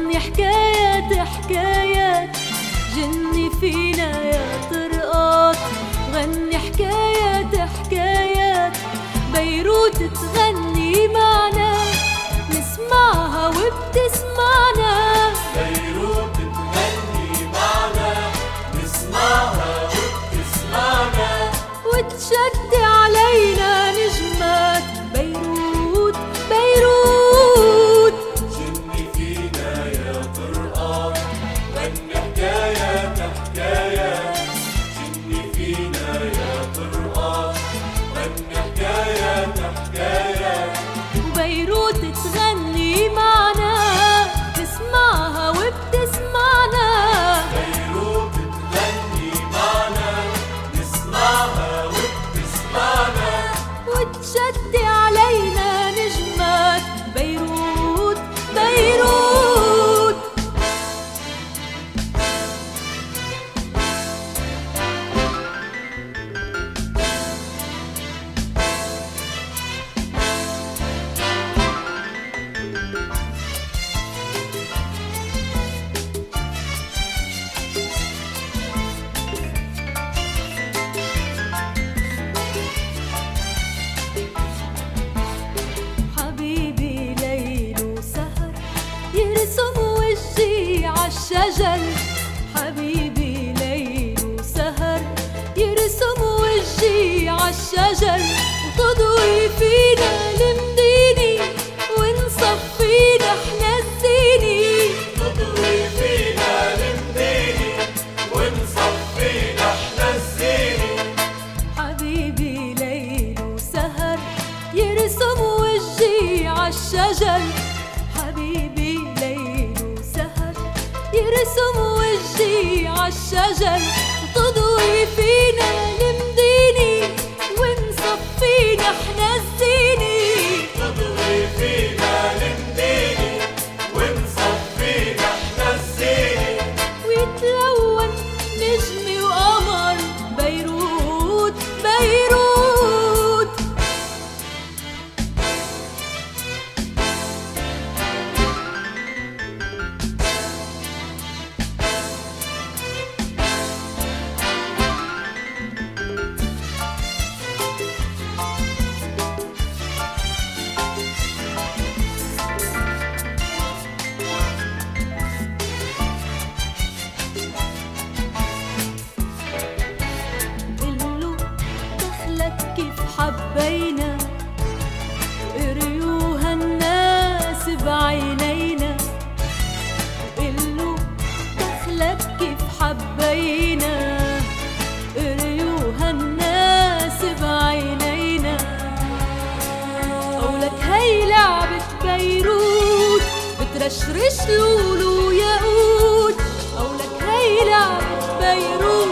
غني حكايات حكايات، جني فينا يا طرقات. غني حكايات حكايات، بيروت تغني معنا، نسمعها وبتسمعنا. بيروت تغني معنا، نسمعها وبتسمعنا. وتشد علينا نجمات بيروت بيروت. جني فينا يا طرقات، غني حكايات حكايات. جني فينا يا طرقات، غني حكايات حكايات. وبيروت تغني معنا، نسمعها وبتسمعنا. بيروت تغني معنا، نسمعها وبتسمعنا. وتشد علينا نجمات بيروت بيروت. حبيبي ليل وسهر، يرسم وجهي عالشجر. حبيبي ليل وسهر، يرسم وجهي عالشجر. وتضوي فينا المدينة، ونصفينا احنا الزينة. تضوي فينا المدينة، ونصفينا احنا الزينة. حبيبي ليل وسهر، يرسم وجهي عالشجر. حبيبي ليل وسهر، يرسم وجهي عالشجر. وتضوي فينا المدينة، ونصفينا احنا الزينة. تضوي فينا المدينة، ونصفينا احنا الزينة. ويتلون نجمي وقمر بيروت بيروت. قلو دخلك كيف حبينا، قريوها الناس بعينينا. قلو دخلك كيف حبينا، قريوها الناس بعينينا. قولك هي لعبة بيروت، بترشرش لولو ياقوت. قولك هي لعبة بيروت،